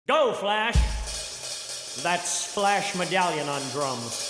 Go, Flash! That's Flash Medallion on drums.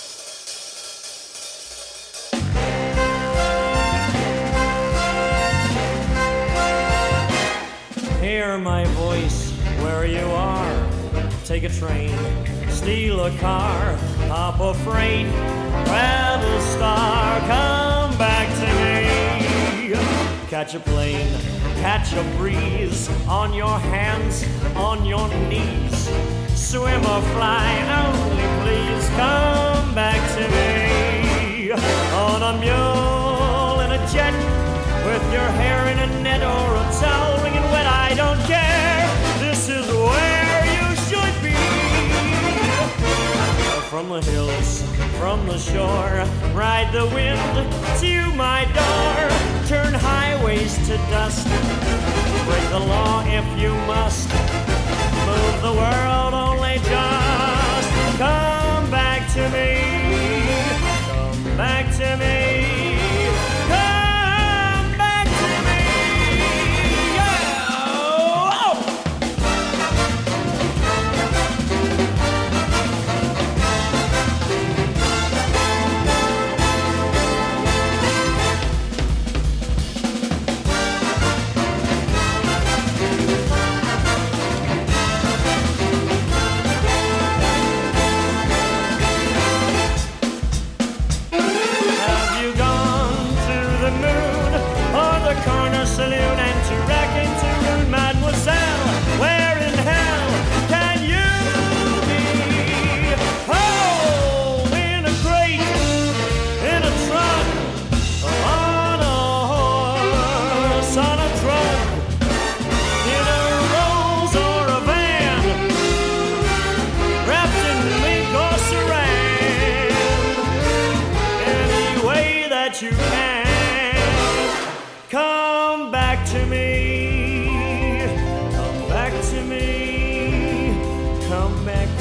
Hear my voice where you are. Take a train, steal a car, hop a freight, travel star, come back to me. Catch a plane, catch a breeze, on your hands, on your knees. Swim or fly, only please come back to me. On a mule, in a jet, with your hair in a net or a towel wringing wet, I don't care. This is where you should be. From the hills, from the shore, ride the wind to my door. Turn highways to dust, break the law if you must. Move the world, only just come back to me. Come back to me. Come back to me. Oh! Saloon and to rack into rude mademoiselle. Where in hell can you be? Oh, in a crate, in a truck, on a horse, on a truck, in a rose or a van, wrapped in mink or saran, any way that you can. Come back to me, come back to me, come back